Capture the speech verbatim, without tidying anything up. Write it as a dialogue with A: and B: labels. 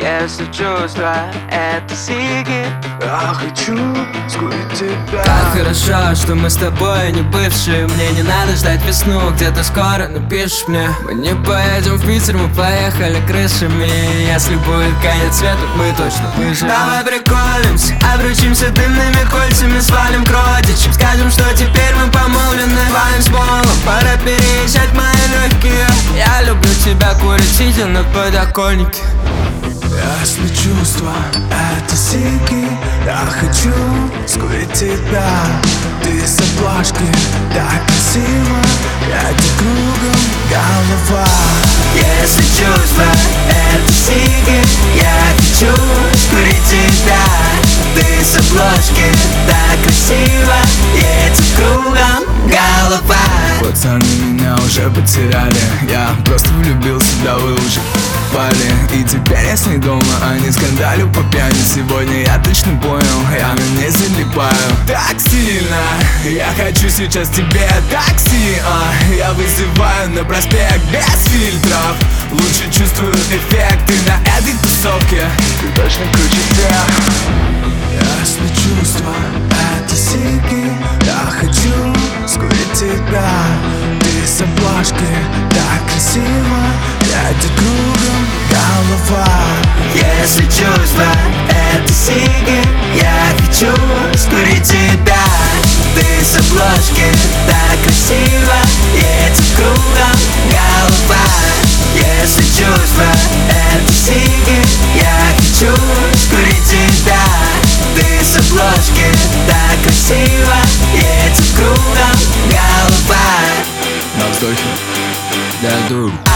A: Если чувства — это сиги,
B: я хочу скурить тебя.
C: Как хорошо, что мы с тобой не бывшие. Мне не надо ждать весну, где-то скоро напишешь мне. Мы не поедем в Питер, мы поехали крышами. Если будет конец света, мы точно выживем. Давай приколимся, обручимся дымными кольцами, свалим к родичам, скажем, что теперь мы помолвлены. Валим с полом, пора переезжать мои легкие. Я люблю тебя, курить сидя на подоконнике.
B: Если чувства — это сиги, я хочу скурить тебя. Ты с обложки так красиво, едет кругом голова.
A: Если чувства — это сиги, я хочу скурить тебя. Ты с обложки так красиво, едет кругом голова.
B: Пацаны меня уже потеряли, я просто влюбился, да вы уже пали. И теперь я с ней дома, а не скандалю по пьяни. Сегодня я точно понял, я на ней залипаю. Так стильно, я хочу сейчас тебе такси, а я вызываю на проспект без фильтров. Лучше чувствую эффекты на этой тусовке. Ты точно круче всех. Если чувства — это сиги, я хочу скурить тебя. Ты с обложки так красиво, едет кругом голова.
A: Если чувства — это сиги, я хочу скурить тебя. Ты с обложки так красиво, едет кругом голова. Если чувства — это сиги, я хочу скурить тебя. Ты с обложки так красиво, едет кругом голова.
B: На вздохе
C: Да, дур.